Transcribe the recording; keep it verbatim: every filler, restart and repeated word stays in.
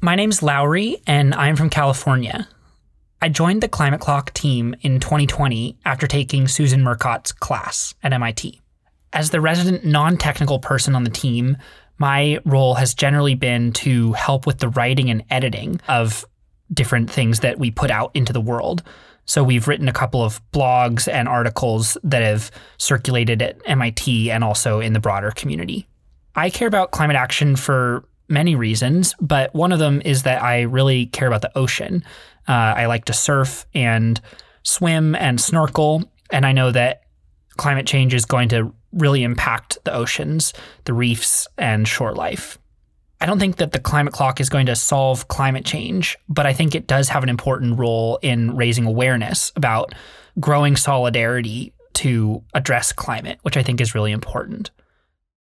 My name's Lowry, and I'm from California. I joined the Climate Clock team in twenty twenty after taking Susan Murcott's class at M I T. As the resident non-technical person on the team, my role has generally been to help with the writing and editing of different things that we put out into the world. So we've written a couple of blogs and articles that have circulated at M I T and also in the broader community. I care about climate action for many reasons, but one of them is that I really care about the ocean. Uh, I like to surf and swim and snorkel, and I know that climate change is going to really impact the oceans, the reefs, and shore life. I don't think that the Climate Clock is going to solve climate change, but I think it does have an important role in raising awareness about growing solidarity to address climate, which I think is really important.